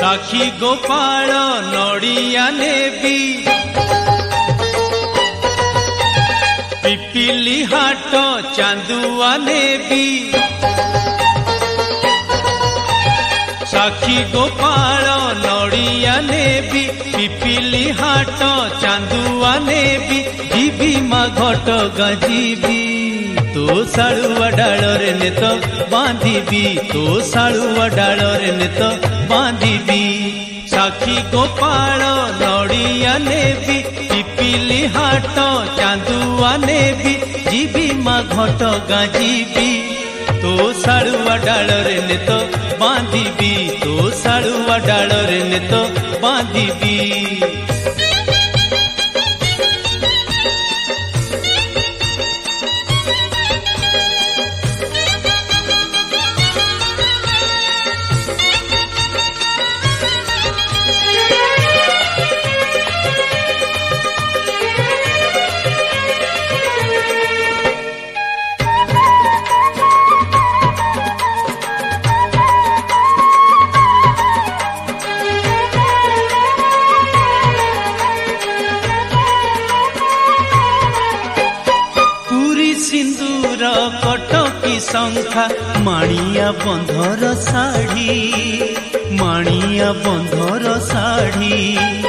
साखी गोपाल नड़िया नेबी पिपिली हाट चांदुआ नेबी साखी गोपाल नड़िया नेबी पिपिली हाट चांदुआ नेबी जीवी माँ घटगाँ जीवी तो साड़ुआ डाल रे ने तो बांधिबी तो साड़ुआ डाल रे ने तो बांधिबी साखी गोपाल नड़िया नेबी पिपिली हाट चांदुआ नेबी जीवी माँ घटगाँ जीवी तो साड़ुआ डाल रे ने तो बांधिबी तो साड़ुआ डाल रे ने तो बांधिबी। सिंदूर कटकी शंखा माणिया बंधर शाढ़ी माणिया बंधर शाढ़ी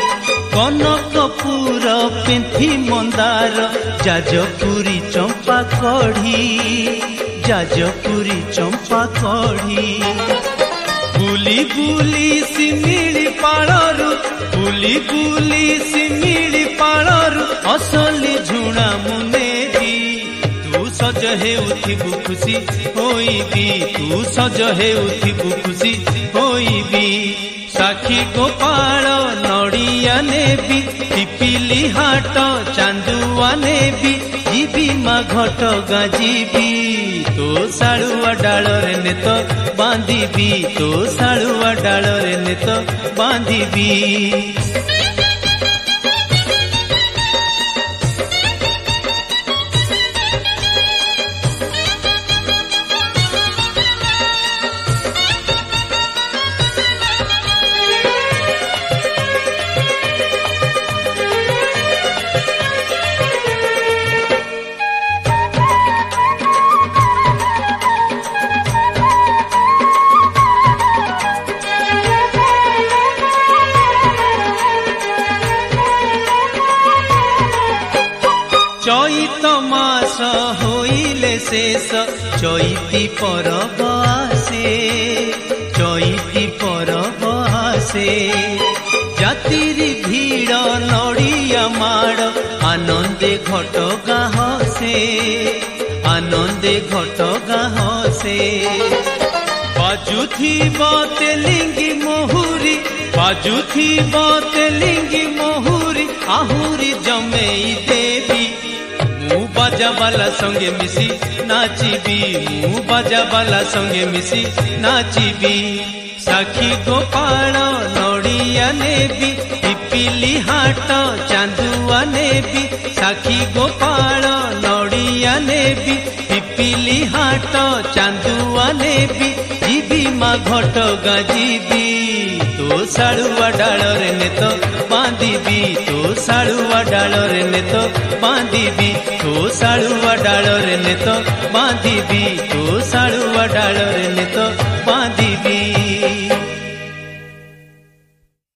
कनकपुर पेंथी मंदार जाजपुरी चंपा कढ़ी जाजपुरी चंपा कढ़ी बुली बुली सिमिली पाड़रू बुली बुली सिमिली पाड़रू असली झुणा मुनेरी तू सज हे उठिबु खुशी होइबी तू सज हे उठिबु खुशी होइबी साखी गोपाल नड़िया नेबी पिपिली हाट चांदुआ नेबी जीवी माँ घटगाँ जीवी तो साड़ुआ डाल रे ने तो बांधिबी तो साड़ुआ डाल रे ने तो बांधिबी। चैत मास होइले शेष चैती परब आसे चैती परब आसे जातिरी भीड़ नड़िया माड़ आनंदे घटगाँ हसे आनंदे घटगाँ हसे बाजुथी तेलिंगी मोहुरी बाजुथी तेलिंगी मोहुरी आहुरी जमेई देवी मु बाजा वाला संगे मिसी नाचिबी मु बाजा वाला संगे मिसी नाचिबी साखी गोपाल नड़िया नेबी पिपिली हाट चांदुआ नेबी साखी गोपाल नड़िया नेबी पिपिली हाट चांदुआ नेबी जीवी माँ घटगाँ जीवी तो साड़ुआ डाल रे ने तो बांधिबी तो साड़ुआ डाल रे ने तो बांधिबी तो साड़ुआ डाल रे ने तो बांधिबी तो साड़ुआ डाल रे ने तो